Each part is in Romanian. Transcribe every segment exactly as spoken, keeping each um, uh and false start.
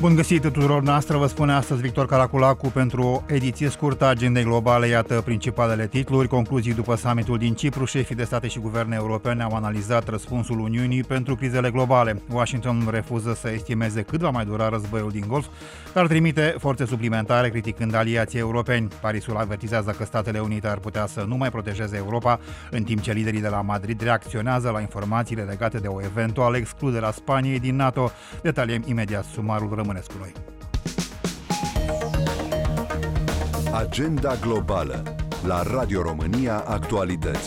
Bun găsit tuturor noastră, vă spune astăzi Victor Caraculacu pentru o ediție scurtă a agendei globale. Iată principalele titluri. Concluzii după summitul din Cipru. Șefii de state și guverne europene au analizat răspunsul Uniunii pentru crizele globale. Washington refuză să estimeze cât va mai dura războiul din Golf, dar trimite forțe suplimentare criticând aliații europeni. Parisul avertizează că Statele Unite ar putea să nu mai protejeze Europa, în timp ce liderii de la Madrid reacționează la informațiile legate de o eventuală excludere a Spaniei din NATO. Detaliem imediat sumarul. Rămâneți cu noi. Agenda globală la Radio România Actualități.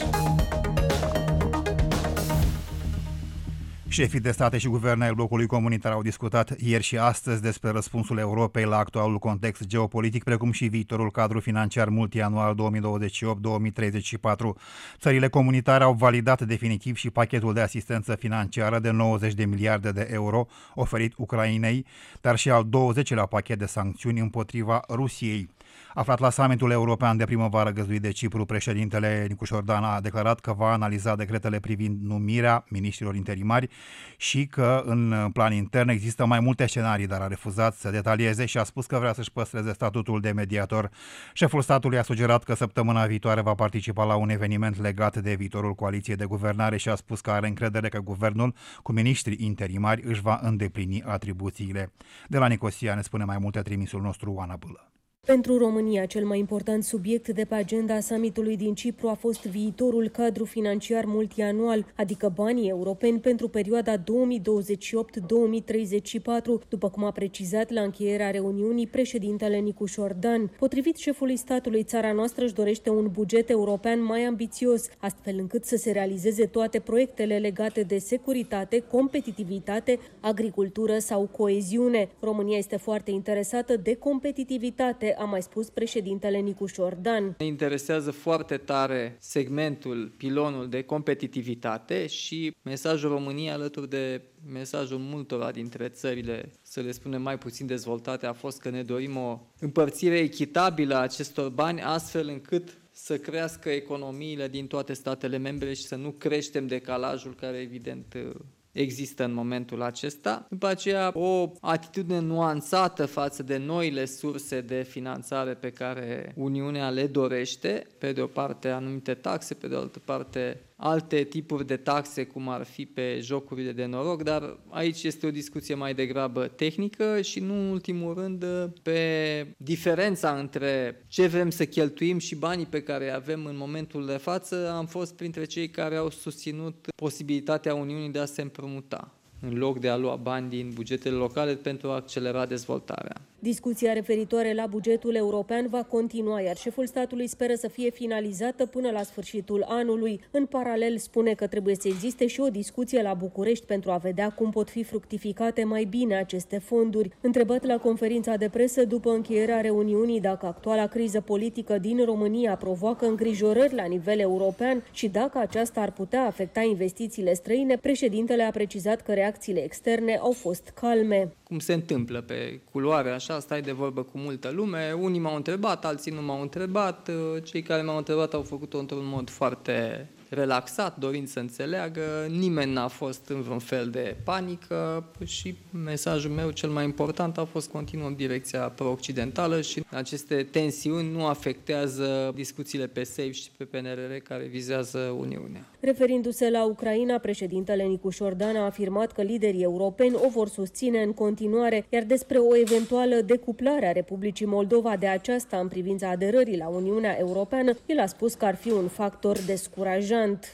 Șefii de state și guverne ai blocului comunitar au discutat ieri și astăzi despre răspunsul Europei la actualul context geopolitic, precum și viitorul cadru financiar multianual două mii douăzeci și opt două mii treizeci și patru. Țările comunitare au validat definitiv și pachetul de asistență financiară de nouăzeci de miliarde de euro oferit Ucrainei, dar și al douăzecilea pachet de sancțiuni împotriva Rusiei. Aflat la summitul european de primăvară găzduit de Cipru, președintele Nicu Șordan a declarat că va analiza decretele privind numirea miniștrilor interimari și că în plan intern există mai multe scenarii, dar a refuzat să detalieze și a spus că vrea să-și păstreze statutul de mediator. Șeful statului a sugerat că săptămâna viitoare va participa la un eveniment legat de viitorul coaliției de guvernare și a spus că are încredere că guvernul cu miniștri interimari își va îndeplini atribuțiile. De la Nicosia ne spune mai multe trimisul nostru Oana Bâlă. Pentru România, cel mai important subiect de pe agenda summitului din Cipru a fost viitorul cadru financiar multianual, adică banii europeni pentru perioada două mii douăzeci și opt două mii treizeci și patru, după cum a precizat la încheierea reuniunii președintele Nicu Șordan. Potrivit șefului statului, țara noastră își dorește un buget european mai ambițios, astfel încât să se realizeze toate proiectele legate de securitate, competitivitate, agricultură sau coeziune. România este foarte interesată de competitivitate, a mai spus președintele Nicu Șordan. Ne interesează foarte tare segmentul, pilonul de competitivitate și mesajul României alături de mesajul multora dintre țările, să le spunem, mai puțin dezvoltate, a fost că ne dorim o împărțire echitabilă a acestor bani, astfel încât să crească economiile din toate statele membre și să nu creștem decalajul care evident există în momentul acesta. După aceea, o atitudine nuanțată față de noile surse de finanțare pe care Uniunea le dorește, pe de o parte anumite taxe, pe de o altă parte alte tipuri de taxe, cum ar fi pe jocurile de noroc, dar aici este o discuție mai degrabă tehnică și nu în ultimul rând pe diferența între ce vrem să cheltuim și banii pe care îi avem în momentul de față. Am fost printre cei care au susținut posibilitatea Uniunii de a se împrumuta, în loc de a lua bani din bugetele locale pentru a accelera dezvoltarea. Discuția referitoare la bugetul european va continua, iar șeful statului speră să fie finalizată până la sfârșitul anului. În paralel, spune că trebuie să existe și o discuție la București pentru a vedea cum pot fi fructificate mai bine aceste fonduri. Întrebat la conferința de presă după încheierea reuniunii dacă actuala criză politică din România provoacă îngrijorări la nivel european și dacă aceasta ar putea afecta investițiile străine, președintele a precizat că reacțiile externe au fost calme. Cum se întâmplă pe culoare, așa, stai de vorbă cu multă lume, unii m-au întrebat, alții nu m-au întrebat, cei care m-au întrebat au făcut-o într-un mod foarte relaxat, dorind să înțeleagă, nimeni n-a fost în vreun fel de panică și mesajul meu cel mai important a fost continuu în direcția pro-occidentală și aceste tensiuni nu afectează discuțiile pe SAFE și pe P N R R care vizează Uniunea. Referindu-se la Ucraina, președintele Nicu Șordan a afirmat că liderii europeni o vor susține în continuare, iar despre o eventuală decuplare a Republicii Moldova de aceasta în privința aderării la Uniunea Europeană, el a spus că ar fi un factor descurajant.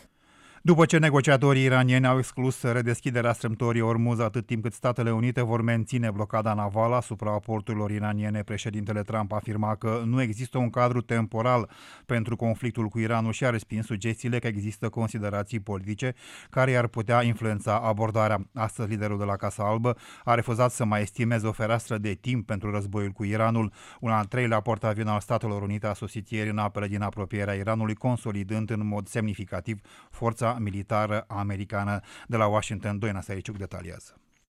După ce negociatorii iranieni au exclus redeschiderea strâmtorii Ormuz atât timp cât Statele Unite vor menține blocada navală asupra porturilor iraniene, președintele Trump afirma că nu există un cadru temporal pentru conflictul cu Iranul și a respins sugestiile că există considerații politice care i-ar putea influența abordarea. Astăzi, liderul de la Casa Albă a refuzat să mai estimeze o fereastră de timp pentru războiul cu Iranul. Un al treilea portavion al Statelor Unite a sosit ieri în apele din apropierea Iranului, consolidând în mod semnificativ forța militară americană. De la Washington, Doina Sariciuc detaliază.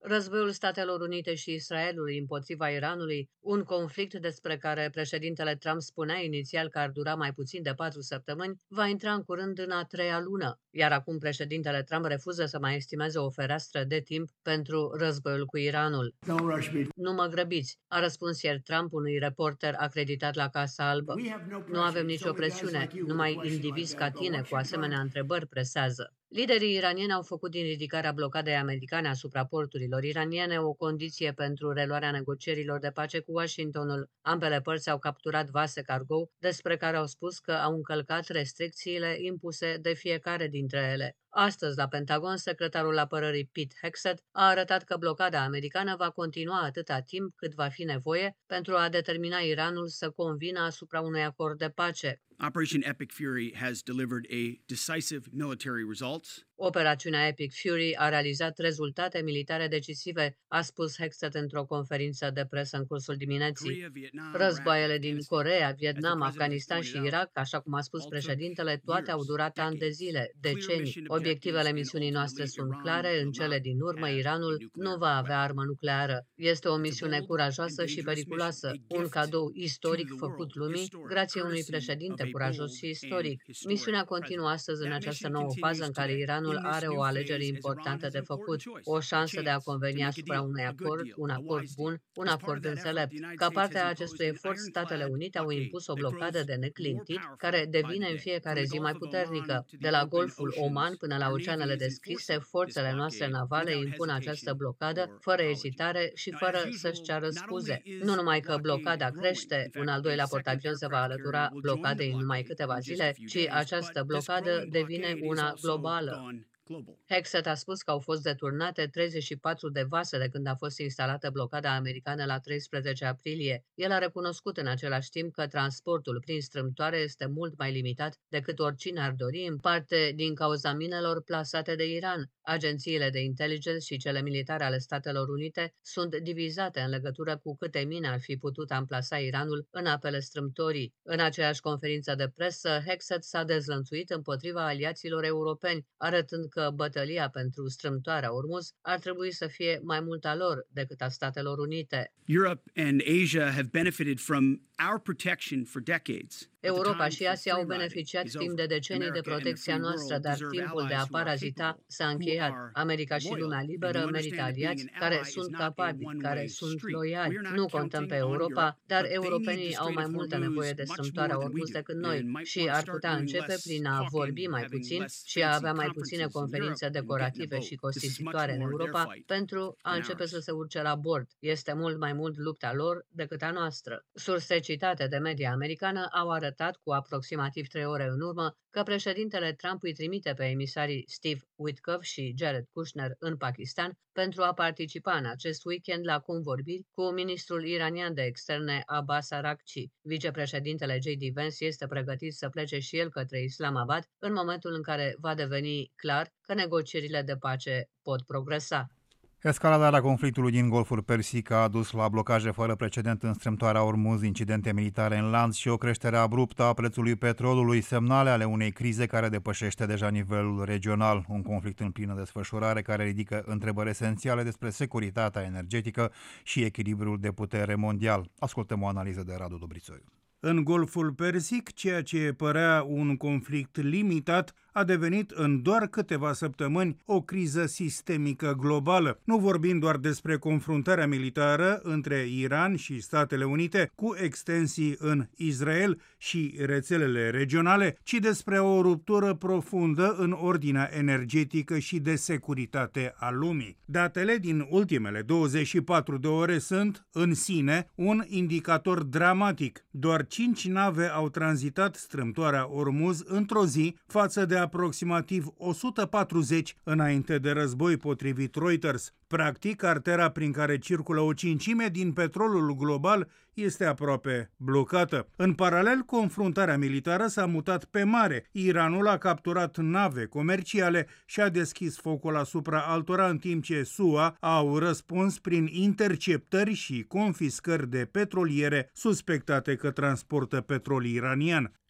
Războiul Statelor Unite și Israelului împotriva Iranului, un conflict despre care președintele Trump spunea inițial că ar dura mai puțin de patru săptămâni, va intra în curând în a treia lună, iar acum președintele Trump refuză să mai estimeze o fereastră de timp pentru războiul cu Iranul. Nu mă grăbiți, a răspuns ieri Trump unui reporter acreditat la Casa Albă. Nu avem nicio presiune, numai indivizi ca tine cu asemenea întrebări presează. Liderii iranieni au făcut din ridicarea blocadei americane asupra porturilor iraniene o condiție pentru reluarea negocierilor de pace cu Washingtonul. Ambele părți au capturat vase cargo despre care au spus că au încălcat restricțiile impuse de fiecare dintre ele. Astăzi, la Pentagon, secretarul apărării Pete Hegseth a arătat că blocada americană va continua atâta timp cât va fi nevoie pentru a determina Iranul să convină asupra unui acord de pace. Operation Epic Fury has delivered a decisive military results. Operațiunea Epic Fury a realizat rezultate militare decisive, a spus Hegseth într-o conferință de presă în cursul dimineții. Războaiele din Coreea, Vietnam, Afganistan și Irak, așa cum a spus președintele, toate au durat ani de zile, decenii. Obiectivele misiunii noastre sunt clare, în cele din urmă Iranul nu va avea armă nucleară. Este o misiune curajoasă și periculoasă, un cadou istoric făcut lumii, grație unui președinte curajos și istoric. Misiunea continuă astăzi în această nouă fază în care Iranul are o alegere importantă de făcut, o șansă de a conveni asupra unui acord, un acord bun, un acord înțelept. Ca parte a acestui efort, Statele Unite au impus o blocadă de neclintit, care devine în fiecare zi mai puternică. De la Golful Oman până la oceanele deschise, forțele noastre navale impun această blocadă, fără ezitare și fără să-și ceară scuze. Nu numai că blocada crește, un al doilea portavion se va alătura blocadei în numai câteva zile, ci această blocadă devine una globală. Hegseth a spus că au fost deturnate treizeci și patru de vase de când a fost instalată blocada americană la treisprezece aprilie. El a recunoscut în același timp că transportul prin strâmtoare este mult mai limitat decât oricine ar dori, în parte din cauza minelor plasate de Iran. Agențiile de inteligență și cele militare ale Statelor Unite sunt divizate în legătură cu câte mine ar fi putut amplasa Iranul în apele strâmtorii. În aceeași conferință de presă, Hegseth s-a dezlănțuit împotriva aliaților europeni, arătând că bătălia pentru strâmtoarea Ormuz ar trebui să fie mai mult a lor decât a Statelor Unite. Europe and Asia have benefited from our protection for decades. Europa și Asia au beneficiat timp de decenii de protecția noastră, dar timpul de a parazita s-a încheiat. America și lumea liberă merită aliați care sunt capabili, care sunt loiali. Nu contăm pe Europa, dar europenii au mai multă nevoie de strâmtoarea Ormuz decât noi și ar putea începe prin a vorbi mai puțin și a avea mai puține conferințe decorative și costisitoare în Europa pentru a începe să se urce la bord. Este mult mai mult lupta lor decât a noastră. Surse citate de media americană au arătat cu aproximativ trei ore în urmă că președintele Trump îi trimite pe emisarii Steve Witkoff și Jared Kushner în Pakistan pentru a participa în acest weekend la convorbiri cu ministrul iranian de externe Abbas Araghchi. Vicepreședintele J D Vance este pregătit să plece și el către Islamabad în momentul în care va deveni clar că negocierile de pace pot progresa. Escaladarea conflictului din Golful Persic a adus la blocaje fără precedent în strâmtoarea Ormuz, incidente militare în lanț și o creștere abruptă a prețului petrolului, semnale ale unei crize care depășește deja nivelul regional. Un conflict în plină desfășurare care ridică întrebări esențiale despre securitatea energetică și echilibrul de putere mondial. Ascultăm o analiză de Radu Dobrițoiu. În Golful Persic, ceea ce părea un conflict limitat a devenit în doar câteva săptămâni o criză sistemică globală. Nu vorbim doar despre confruntarea militară între Iran și Statele Unite, cu extensii în Israel și rețelele regionale, ci despre o ruptură profundă în ordinea energetică și de securitate a lumii. Datele din ultimele douăzeci și patru de ore sunt, în sine, un indicator dramatic. Doar cinci nave au tranzitat strâmtoarea Ormuz într-o zi, față de aproximativ o sută patruzeci înainte de război, potrivit Reuters. Practic, artera prin care circulă o cincime din petrolul global este aproape blocată. În paralel, confruntarea militară s-a mutat pe mare. Iranul a capturat nave comerciale și a deschis focul asupra altora, în timp ce S U A au răspuns prin interceptări și confiscări de petroliere suspectate că transportă petrol iranian.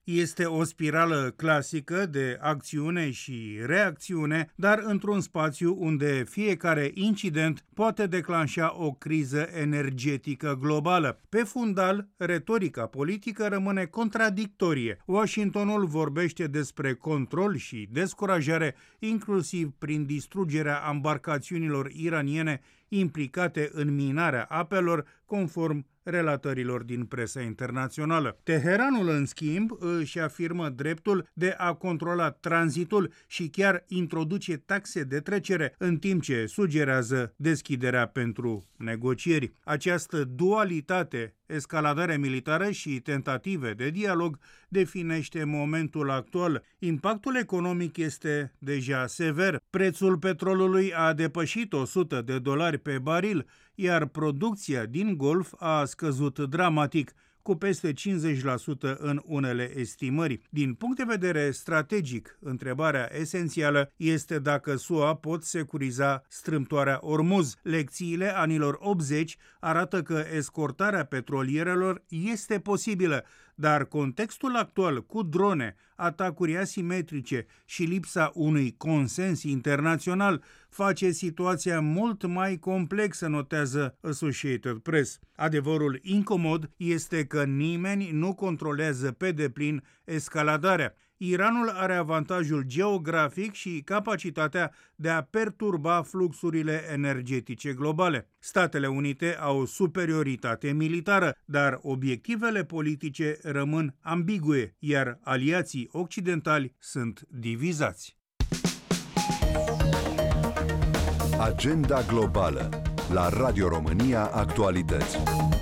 Este o spirală clasică de acțiune și reacțiune, dar într-un spațiu unde fiecare incident poate declanșa o criză energetică globală. Pe fundal, retorica politică rămâne contradictorie. Washingtonul vorbește despre control și descurajare, inclusiv prin distrugerea ambarcațiunilor iraniene implicate în minarea apelor, conform relatărilor din presa internațională. Teheranul, în schimb, își afirmă dreptul de a controla tranzitul și chiar introduce taxe de trecere, în timp ce sugerează deschiderea pentru negocieri. Această dualitate, escaladare militară și tentative de dialog, definește momentul actual. Impactul economic este deja sever. Prețul petrolului a depășit o sută de dolari pe baril, iar producția din Golf a scăzut dramatic, cu peste cincizeci la sută în unele estimări. Din punct de vedere strategic, întrebarea esențială este dacă S U A pot securiza strâmtoarea Ormuz. Lecțiile anilor optzeci arată că escortarea petrolierelor este posibilă, dar contextul actual cu drone, atacuri asimetrice și lipsa unui consens internațional face situația mult mai complexă, notează Associated Press. Adevărul incomod este că nimeni nu controlează pe deplin escaladarea. Iranul are avantajul geografic și capacitatea de a perturba fluxurile energetice globale. Statele Unite au superioritate militară, dar obiectivele politice rămân ambigue, iar aliații occidentali sunt divizați. Agenda globală la Radio România Actualități.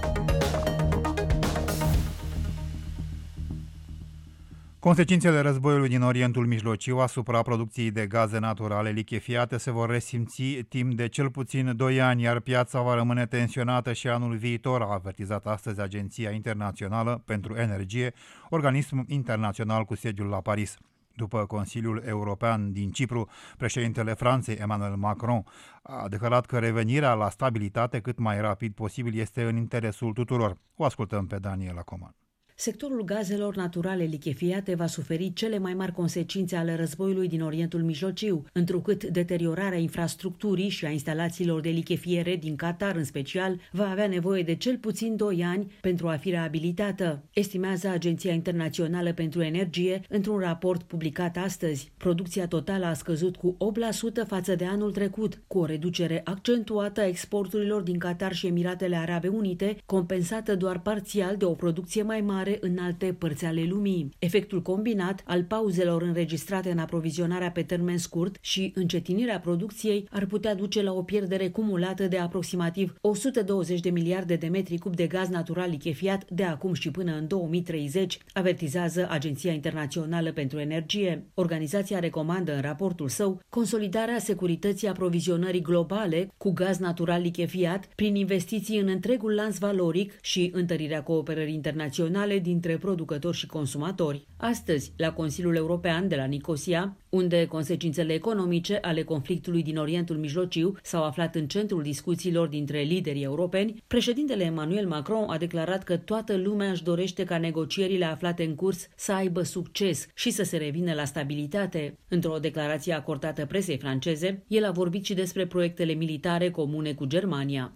Consecințele războiului din Orientul Mijlociu asupra producției de gaze naturale lichefiate se vor resimți timp de cel puțin doi ani, iar piața va rămâne tensionată și anul viitor, a avertizat astăzi Agenția Internațională pentru Energie, organism internațional cu sediul la Paris. După Consiliul European din Cipru, președintele Franței, Emmanuel Macron, a declarat că revenirea la stabilitate cât mai rapid posibil este în interesul tuturor. O ascultăm pe Daniela Coman. Sectorul gazelor naturale lichefiate va suferi cele mai mari consecințe ale războiului din Orientul Mijlociu, întrucât deteriorarea infrastructurii și a instalațiilor de lichefiere din Qatar în special va avea nevoie de cel puțin doi ani pentru a fi reabilitată, estimează Agenția Internațională pentru Energie într-un raport publicat astăzi. Producția totală a scăzut cu opt la sută față de anul trecut, cu o reducere accentuată a exporturilor din Qatar și Emiratele Arabe Unite, compensată doar parțial de o producție mai mare în alte părți ale lumii. Efectul combinat al pauzelor înregistrate în aprovizionarea pe termen scurt și încetinirea producției ar putea duce la o pierdere cumulată de aproximativ o sută douăzeci de miliarde de metri cub de gaz natural lichefiat de acum și până în două mii treizeci, avertizează Agenția Internațională pentru Energie. Organizația recomandă în raportul său consolidarea securității aprovizionării globale cu gaz natural lichefiat prin investiții în întregul lanț valoric și întărirea cooperării internaționale dintre producători și consumatori. Astăzi, la Consiliul European de la Nicosia, unde consecințele economice ale conflictului din Orientul Mijlociu s-au aflat în centrul discuțiilor dintre liderii europeni, președintele Emmanuel Macron a declarat că toată lumea își dorește ca negocierile aflate în curs să aibă succes și să se revină la stabilitate. Într-o declarație acordată presei franceze, el a vorbit și despre proiectele militare comune cu Germania.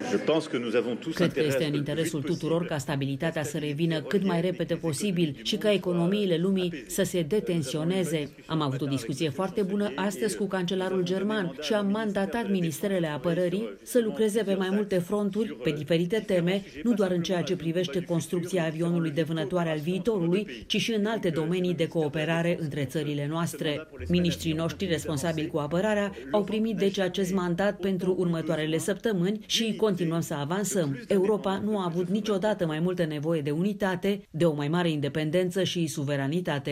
Cred că este în interesul tuturor ca stabilitatea să revină cât mai repede posibil și ca economiile lumii să se detensioneze. Am avut o discuție foarte bună astăzi cu cancelarul german și am mandatat ministerele apărării să lucreze pe mai multe fronturi, pe diferite teme, nu doar în ceea ce privește construcția avionului de vânătoare al viitorului, ci și în alte domenii de cooperare între țările noastre. Ministrii noștri responsabili cu apărarea au primit deci acest mandat pentru următoarele săptămâni și continuăm să avansăm. Europa nu a avut niciodată mai multă nevoie de unitate, de o mai mare independență și suveranitate.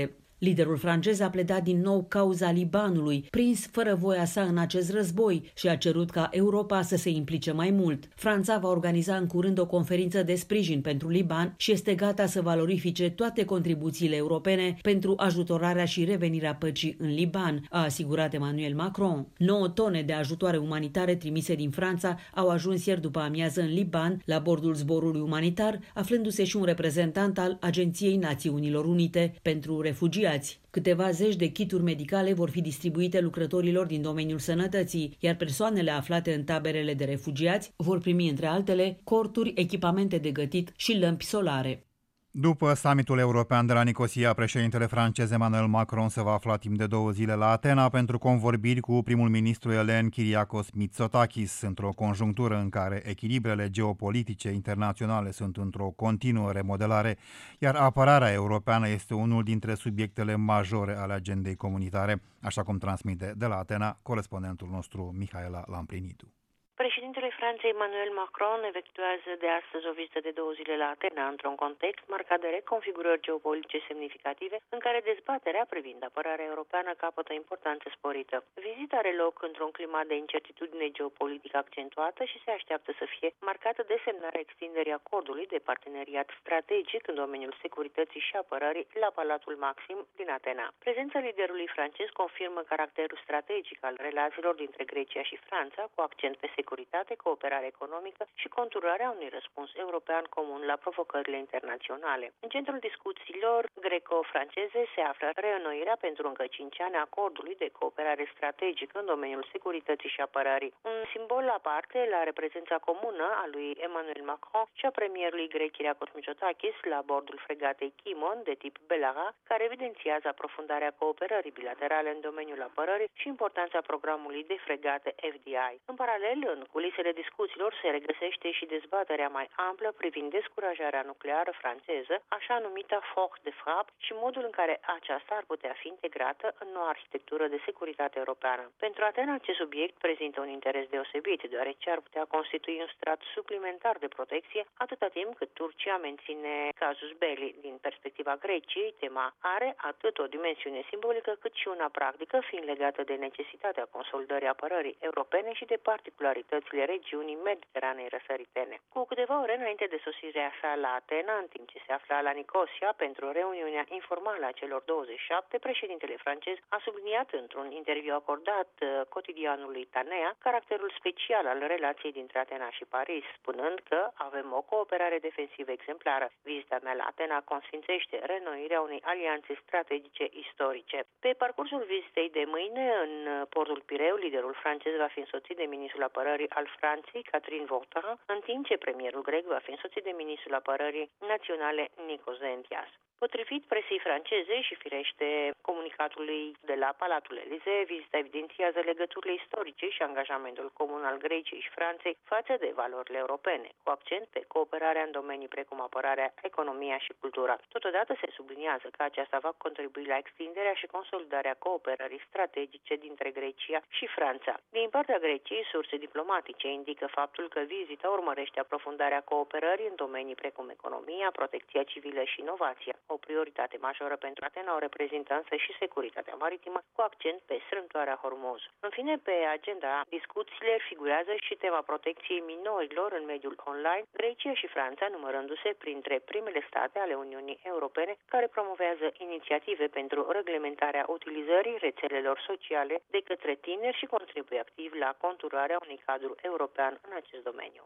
Liderul francez a pledat din nou cauza Libanului, prins fără voia sa în acest război, și a cerut ca Europa să se implice mai mult. Franța va organiza în curând o conferință de sprijin pentru Liban și este gata să valorifice toate contribuțiile europene pentru ajutorarea și revenirea păcii în Liban, a asigurat Emmanuel Macron. nouă tone de ajutoare umanitare trimise din Franța au ajuns ieri după amiază în Liban, la bordul zborului umanitar, aflându-se și un reprezentant al Agenției Națiunilor Unite pentru Refugiați. Câteva zeci de kituri medicale vor fi distribuite lucrătorilor din domeniul sănătății, iar persoanele aflate în taberele de refugiați vor primi, între altele, corturi, echipamente de gătit și lămpi solare. După summitul european de la Nicosia, președintele francez Emmanuel Macron se va afla timp de două zile la Atena pentru convorbiri cu primul ministru elen Kyriakos Mitsotakis, într-o conjunctură în care echilibrele geopolitice internaționale sunt într-o continuă remodelare, iar apărarea europeană este unul dintre subiectele majore ale agendei comunitare, așa cum transmite de la Atena corespondentul nostru Mihaela Lamprinidu. Președintele Franței Emmanuel Macron efectuează de astăzi o vizită de două zile la Atena, într-un context marcat de reconfigurări geopolitice semnificative, în care dezbaterea privind apărarea europeană capătă importanță sporită. Vizita are loc într-un climat de incertitudine geopolitică accentuată și se așteaptă să fie marcată de semnarea extinderii acordului de parteneriat strategic în domeniul securității și apărării la Palatul Maxim din Atena. Prezența liderului francez confirmă caracterul strategic al relațiilor dintre Grecia și Franța, cu accent pe securitate, cooperare economică și conturarea unui răspuns european comun la provocările internaționale. În centrul discuțiilor greco-franceze se află reînnoirea pentru încă cinci ani a acordului de cooperare strategică în domeniul securității și apărării. Un simbol aparte la reprezența comună a lui Emmanuel Macron și a premierului grec Kyriakos Mitsotakis la bordul fregatei Kimon de tip Belara, care evidențiază aprofundarea cooperării bilaterale în domeniul apărării și importanța programului de fregate F D I. În paralel, în culisele discuțiilor se regăsește și dezbaterea mai amplă privind descurajarea nucleară franceză, așa numita force de frappe, și modul în care aceasta ar putea fi integrată în noua arhitectură de securitate europeană. Pentru Atena, acest subiect prezintă un interes deosebit, deoarece ar putea constitui un strat suplimentar de protecție atâta timp cât Turcia menține casus belli. Din perspectiva Greciei, tema are atât o dimensiune simbolică cât și una practică, fiind legată de necesitatea consolidării apărării europene și de particularitățile regiunii Mediteranei răsăritene. Cu câteva ore înainte de sosirea sa la Atena, în timp ce se afla la Nicosia pentru reuniunea informală a celor douăzeci și șapte, președintele francez a subliniat într-un interviu acordat cotidianului Tanea caracterul special al relației dintre Atena și Paris, spunând că avem o cooperare defensivă exemplară. Vizita mea la Atena consfințește reînnoirea unei alianțe strategice istorice. Pe parcursul vizitei de mâine, în portul Pireu, liderul francez va fi însoțit de ministrul apărării al Franței, Catherine Vautrin, în timp ce premierul grec va fi însoțit de ministrul apărării naționale Nikos Zentias. Potrivit presei franceze și firește comunicatului de la Palatul Elysee, vizita evidențiază legăturile istorice și angajamentul comun al Greciei și Franței față de valorile europene, cu accent pe cooperarea în domenii precum apărarea, economia și cultura. Totodată se subliniază că aceasta va contribui la extinderea și consolidarea cooperării strategice dintre Grecia și Franța. Din partea Greciei, surse diplomatice indică faptul că vizita urmărește aprofundarea cooperării în domenii precum economia, protecția civilă și inovația. O prioritate majoră pentru Atena o reprezintă însă și securitatea maritimă, cu accent pe strâmtoarea Hormuz. În fine, pe agenda discuțiilor figurează și tema protecției minorilor în mediul online, Grecia și Franța numărându-se printre primele state ale Uniunii Europene care promovează inițiative pentru reglementarea utilizării rețelelor sociale de către tineri și contribuie activ la conturarea unui cadru european în acest domeniu.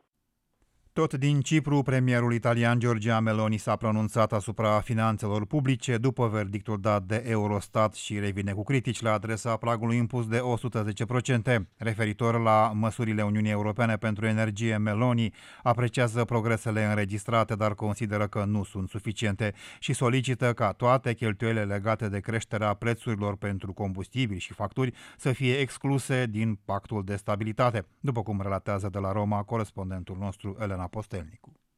Tot din Cipru, premierul italian Giorgia Meloni s-a pronunțat asupra finanțelor publice după verdictul dat de Eurostat și revine cu critici la adresa pragului impus de o sută zece la sută. Referitor la măsurile Uniunii Europene pentru energie, Meloni apreciază progresele înregistrate, dar consideră că nu sunt suficiente și solicită ca toate cheltuielile legate de creșterea prețurilor pentru combustibili și facturi să fie excluse din pactul de stabilitate, după cum relatează de la Roma corespondentul nostru Elena Postelnicu.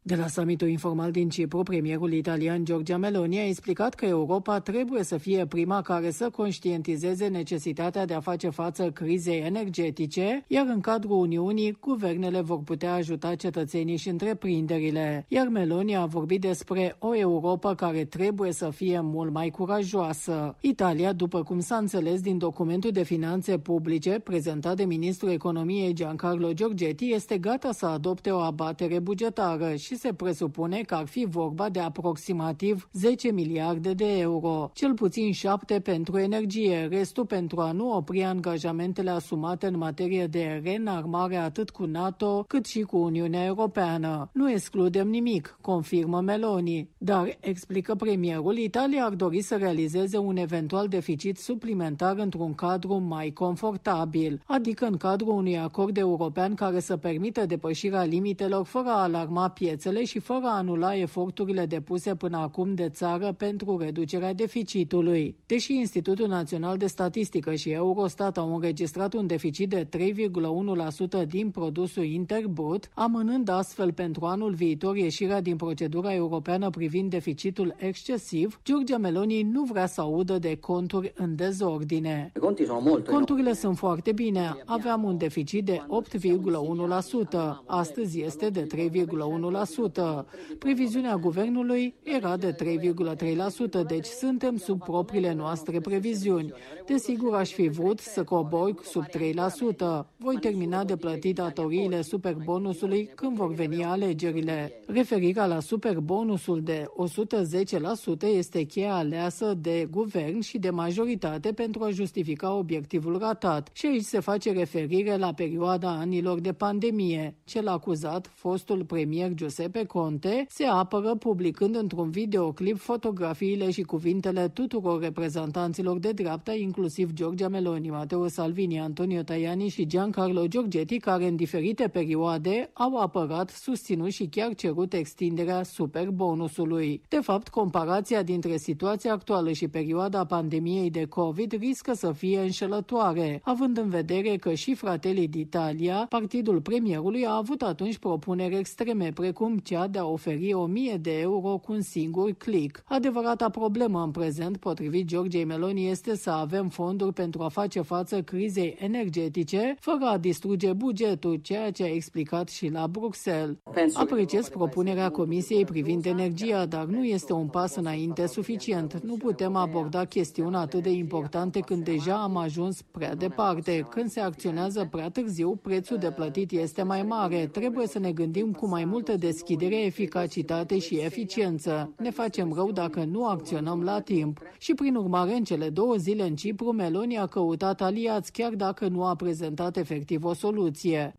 De la summitul informal din Cipru, premierul italian Giorgia Meloni a explicat că Europa trebuie să fie prima care să conștientizeze necesitatea de a face față crizei energetice, iar în cadrul Uniunii, guvernele vor putea ajuta cetățenii și întreprinderile. Iar Meloni a vorbit despre o Europa care trebuie să fie mult mai curajoasă. Italia, după cum s-a înțeles din documentul de finanțe publice prezentat de ministrul economiei Giancarlo Giorgetti, este gata să adopte o abatere bugetară și se presupune că ar fi vorba de aproximativ zece miliarde de euro, cel puțin șapte pentru energie, restul pentru a nu opri angajamentele asumate în materie de reînarmare atât cu NATO cât și cu Uniunea Europeană. Nu excludem nimic, confirmă Meloni, dar, explică premierul, Italia ar dori să realizeze un eventual deficit suplimentar într-un cadru mai confortabil, adică în cadrul unui acord european care să permită depășirea limitelor fără a alarma piețele și fără a anula eforturile depuse până acum de țară pentru reducerea deficitului. Deși Institutul Național de Statistică și Eurostat au înregistrat un deficit de trei virgulă unu la sută din produsul interbrut, amânând astfel pentru anul viitor ieșirea din procedura europeană privind deficitul excesiv, Giorgia Meloni nu vrea să audă de conturi în dezordine. Conturile sunt foarte bine. Aveam un deficit de opt virgulă unu la sută. Astăzi este de trei virgulă unu la sută. Previziunea guvernului era de trei virgulă trei la sută, deci suntem sub propriile noastre previziuni. Desigur, aș fi vrut să cobor sub trei la sută. Voi termina de plătit datoriile superbonusului când vor veni alegerile. Referirea la superbonusul de o sută zece la sută este cheia aleasă de guvern și de majoritate pentru a justifica obiectivul ratat. Și aici se face referire la perioada anilor de pandemie. Cel acuzat, fostul premier Giuseppe Conte, se apără publicând într-un videoclip fotografiile și cuvintele tuturor reprezentanților de dreapta, inclusiv Giorgia Meloni, Matteo Salvini, Antonio Tajani și Giancarlo Giorgetti, care în diferite perioade au apărat, susținut și chiar cerut extinderea superbonusului. De fapt, comparația dintre situația actuală și perioada pandemiei de COVID riscă să fie înșelătoare, având în vedere că și Fratelli d'Italia, partidul premierului, a avut atunci propuneri extreme, precum cea de a oferi o mie de euro cu un singur click. Adevărata problemă în prezent, potrivit Giorgiei Meloni, este să avem fonduri pentru a face față crizei energetice, fără a distruge bugetul, ceea ce a explicat și la Bruxelles. Apreciez propunerea Comisiei privind energia, dar nu este un pas înainte suficient. Nu putem aborda chestiuni atât de importante când deja am ajuns prea departe. Când se acționează prea târziu, prețul de plătit este mai mare. Trebuie să ne gândim cu mai multă deschidere, eficacitate și eficiență. Ne facem rău dacă nu acționăm la timp. Și prin urmare, în cele două zile în Cipru, Meloni a căutat aliați, chiar dacă nu a prezentat efectiv o soluție.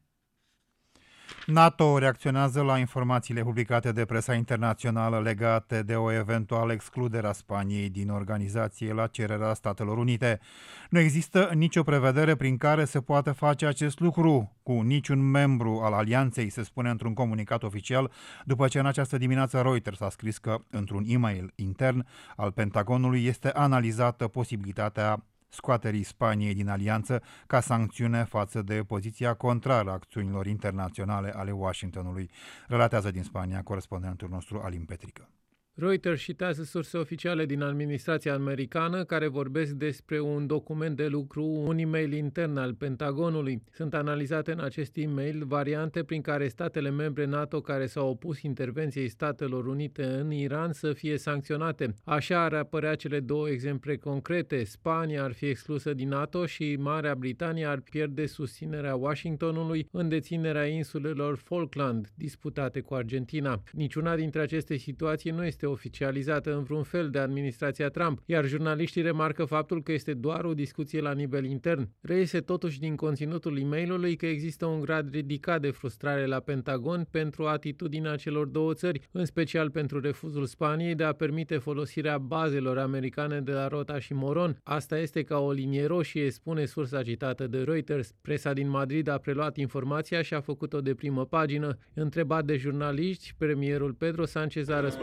NATO reacționează la informațiile publicate de presa internațională legate de o eventuală excludere a Spaniei din organizație la cererea Statelor Unite. Nu există nicio prevedere prin care se poate face acest lucru cu niciun membru al alianței, se spune într-un comunicat oficial, după ce în această dimineață Reuters a scris că, într-un e-mail intern al Pentagonului, este analizată posibilitatea scoaterii Spaniei din alianță ca sancțiune față de poziția contrară acțiunilor internaționale ale Washingtonului, relatează din Spania corespondentul nostru Alin Petrică. Reuters citează surse oficiale din administrația americană care vorbesc despre un document de lucru, un e-mail intern al Pentagonului. Sunt analizate în acest e-mail variante prin care statele membre NATO care s-au opus intervenției Statelor Unite în Iran să fie sancționate. Așa ar apărea cele două exemple concrete. Spania ar fi exclusă din NATO și Marea Britanie ar pierde susținerea Washingtonului în deținerea insulelor Falkland, disputate cu Argentina. Niciuna dintre aceste situații nu este oficializată în vreun fel de administrația Trump, iar jurnaliștii remarcă faptul că este doar o discuție la nivel intern. Reiese totuși din conținutul e-mailului că există un grad ridicat de frustrare la Pentagon pentru atitudinea celor două țări, în special pentru refuzul Spaniei de a permite folosirea bazelor americane de la Rota și Moron. Asta este ca o linie roșie, spune sursa citată de Reuters. Presa din Madrid a preluat informația și a făcut-o de primă pagină. Întrebat de jurnaliști, premierul Pedro Sánchez a răspuns clar.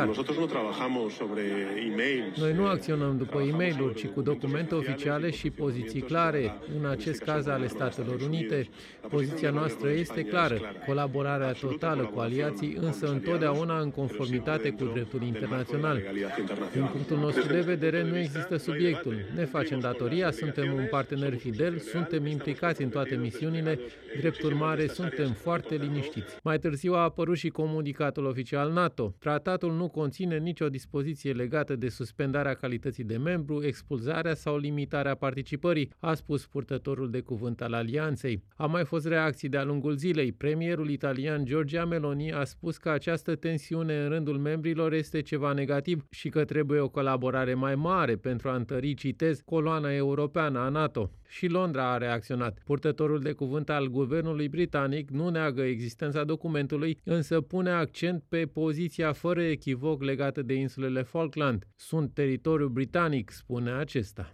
Noi nu acționăm după e-mail-uri, ci cu documente oficiale și poziții clare, în acest caz ale Statelor Unite. Poziția noastră este clară, colaborarea totală cu aliații, însă întotdeauna în conformitate cu dreptul internațional. Din punctul nostru de vedere, nu există subiectul. Ne facem datoria, suntem un partener fidel, suntem implicați în toate misiunile, drept urmare, suntem foarte liniștiți. Mai târziu a apărut și comunicatul oficial NATO. Tratatul nu conține nicio dispoziție legată de suspendarea calității de membru, expulzarea sau limitarea participării, a spus purtătorul de cuvânt al alianței. A mai fost reacții de-a lungul zilei. Premierul italian Giorgia Meloni a spus că această tensiune în rândul membrilor este ceva negativ și că trebuie o colaborare mai mare pentru a întări, citez, coloana europeană a NATO. Și Londra a reacționat. Purtătorul de cuvânt al guvernului britanic nu neagă existența documentului, însă pune accent pe poziția fără echivoc legată de insulele Falkland. Sunt teritoriu britanic, spune acesta.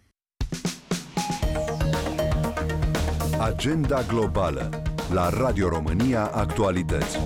Agenda globală la Radio România Actualități.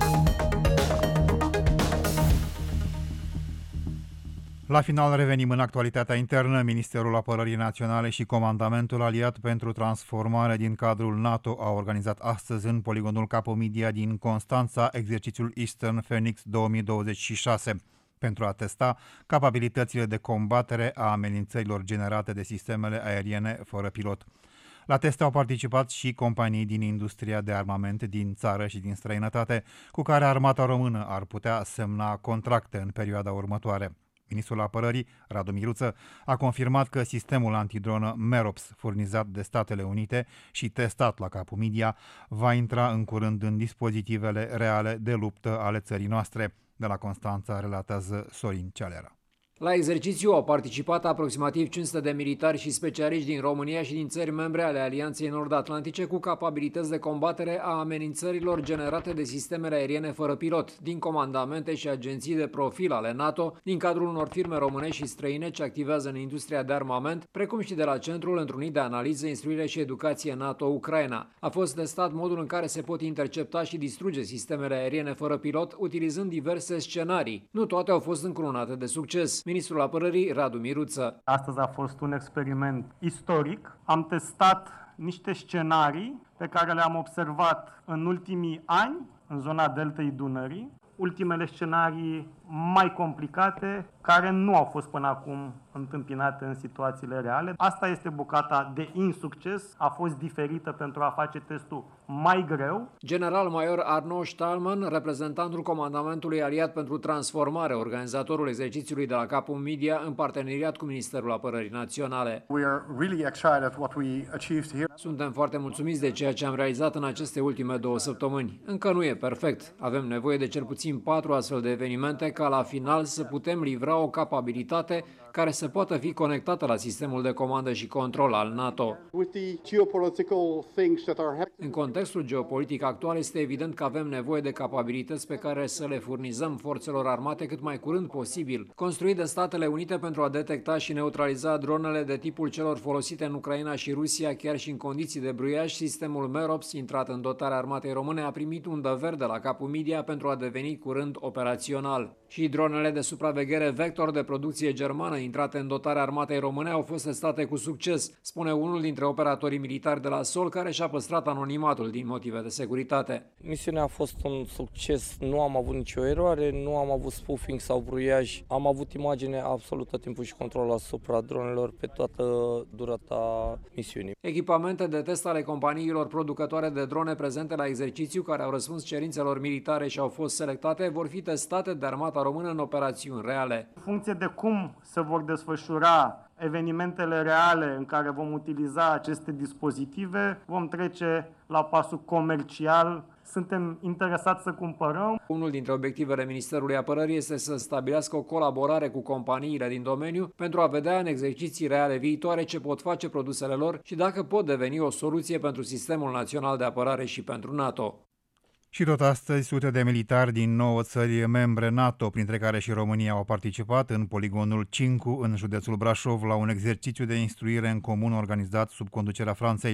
La final revenim în actualitatea internă. Ministerul Apărării Naționale și Comandamentul Aliat pentru Transformare din cadrul NATO au organizat astăzi în poligonul Capomedia din Constanța exercițiul Eastern Phoenix două mii douăzeci și șase pentru a testa capabilitățile de combatere a amenințărilor generate de sistemele aeriene fără pilot. La teste au participat și companii din industria de armament din țară și din străinătate, cu care armata română ar putea semna contracte în perioada următoare. Ministrul Apărării, Radu Miruță, a confirmat că sistemul antidronă Merops, furnizat de Statele Unite și testat la Capomedia, va intra în curând în dispozitivele reale de luptă ale țării noastre. De la Constanța relatează Sorin Cealera. La exercițiu au participat aproximativ cinci sute de militari și specialiști din România și din țări membre ale Alianței Nord-Atlantice cu capabilități de combatere a amenințărilor generate de sistemele aeriene fără pilot, din comandamente și agenții de profil ale NATO, din cadrul unor firme românești și străine ce activează în industria de armament, precum și de la Centrul Întrunit de Analiză, Instruire și Educație NATO-Ucraina. A fost testat modul în care se pot intercepta și distruge sistemele aeriene fără pilot, utilizând diverse scenarii. Nu toate au fost încununate de succes. Ministrul Apărării, Radu Miruță. Astăzi a fost un experiment istoric. Am testat niște scenarii pe care le-am observat în ultimii ani în zona deltei Dunării. Ultimele scenarii mai complicate, care nu au fost până acum întâmpinate în situațiile reale. Asta este bucata de insucces, a fost diferită pentru a face testul mai greu. General-major Arnaud Stallman, reprezentantul Comandamentului Aliat pentru Transformare, organizatorul exercițiului de la Capomedia, în parteneriat cu Ministerul Apărării Naționale. We are really excited what we achieved here. Suntem foarte mulțumiți de ceea ce am realizat în aceste ultime două săptămâni. Încă nu e perfect. Avem nevoie de cel puțin patru astfel de evenimente ca la final să putem livra o capabilitate care să poată fi conectată la sistemul de comandă și control al NATO. În contextul geopolitic actual este evident că avem nevoie de capabilități pe care să le furnizăm forțelor armate cât mai curând posibil. Construit de Statele Unite pentru a detecta și neutraliza dronele de tipul celor folosite în Ucraina și Rusia, chiar și în condiții de bruiaj, sistemul Merops, intrat în dotarea armatei române, a primit undă verde la Capomedia pentru a deveni curând operațional. Și dronele de supraveghere Vector de producție germană intrate în dotarea armatei române au fost testate cu succes, spune unul dintre operatorii militari de la sol, care și-a păstrat anonimatul din motive de securitate. Misiunea a fost un succes, nu am avut nicio eroare, nu am avut spoofing sau bruiaj, am avut imagine absolut tot timpul și control asupra dronelor pe toată durata misiunii. Echipamente de test ale companiilor producătoare de drone prezente la exercițiu, care au răspuns cerințelor militare și au fost selectate, vor fi testate de armata română în operațiuni reale. În funcție de cum se vor desfășura evenimentele reale în care vom utiliza aceste dispozitive, vom trece la pasul comercial. Suntem interesați să cumpărăm. Unul dintre obiectivele Ministerului Apărării este să stabilească o colaborare cu companiile din domeniu pentru a vedea în exerciții reale viitoare ce pot face produsele lor și dacă pot deveni o soluție pentru Sistemul Național de Apărare și pentru NATO. Și tot astăzi, sute de militari din nouă țări membre NATO, printre care și România, au participat în poligonul Cincu, în județul Brașov, la un exercițiu de instruire în comun organizat sub conducerea Franței.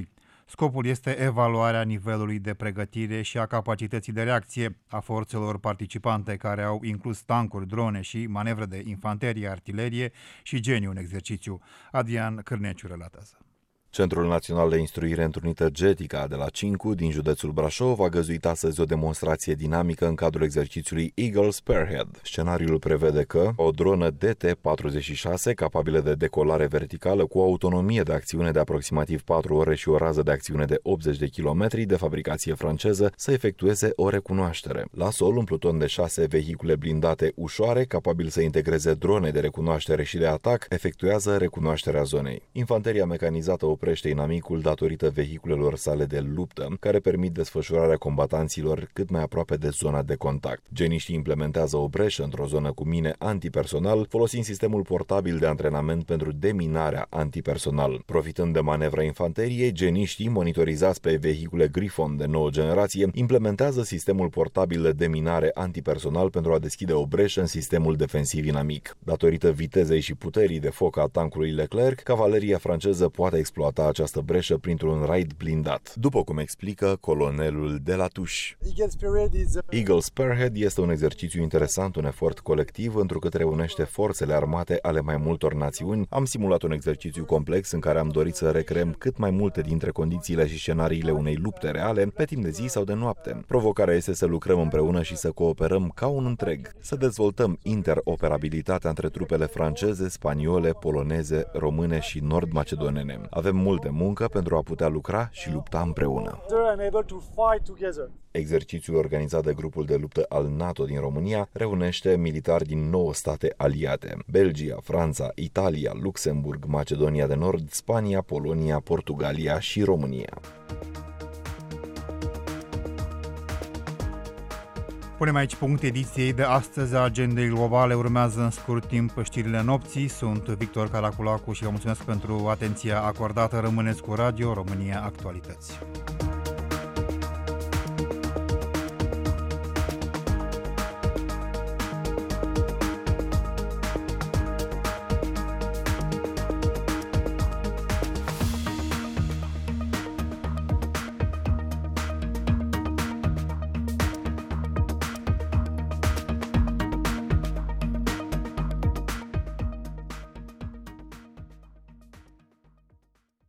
Scopul este evaluarea nivelului de pregătire și a capacității de reacție a forțelor participante, care au inclus tancuri, drone și manevre de infanterie, artilerie și geniu în exercițiu. Adrian Cârneciu relatează. Centrul Național de Instruire Întrunită Getica de la Cincu din județul Brașov a găzduit astăzi o demonstrație dinamică în cadrul exercițiului Eagle Spearhead. Scenariul prevede că o dronă D T patruzeci și șase, capabilă de decolare verticală cu o autonomie de acțiune de aproximativ patru ore și o rază de acțiune de optzeci de kilometri, de fabricație franceză, să efectueze o recunoaștere. La sol, un pluton de șase vehicule blindate ușoare, capabil să integreze drone de recunoaștere și de atac, efectuează recunoașterea zonei. Infanteria mecanizată oprește inamicul datorită vehiculelor sale de luptă, care permit desfășurarea combatanților cât mai aproape de zona de contact. Geniștii implementează o breșă într-o zonă cu mine antipersonal, folosind sistemul portabil de antrenament pentru deminarea antipersonal. Profitând de manevra infanteriei, geniștii, monitorizați pe vehicule Griffon de nouă generație, implementează sistemul portabil de deminare antipersonal pentru a deschide o breșă în sistemul defensiv inamic. Datorită vitezei și puterii de foc a tancului Leclerc, cavaleria franceză poate exploata această breșă printr-un raid blindat, după cum explică colonelul de la Tuș. Eagle Spearhead este un exercițiu interesant, un efort colectiv, întrucât reunește forțele armate ale mai multor națiuni. Am simulat un exercițiu complex în care am dorit să recreăm cât mai multe dintre condițiile și scenariile unei lupte reale, pe timp de zi sau de noapte. Provocarea este să lucrăm împreună și să cooperăm ca un întreg, să dezvoltăm interoperabilitatea între trupele franceze, spaniole, poloneze, române și nord-macedonene. Avem multe muncă pentru a putea lucra și lupta împreună. Exercițiul organizat de grupul de luptă al NATO din România reunește militari din nouă state aliate: Belgia, Franța, Italia, Luxemburg, Macedonia de Nord, Spania, Polonia, Portugalia și România. Punem aici punct ediției de astăzi a Agendei Globale. Urmează în scurt timp știrile nopții. Sunt Victor Caraculacu și vă mulțumesc pentru atenția acordată. Rămâneți cu Radio România Actualități.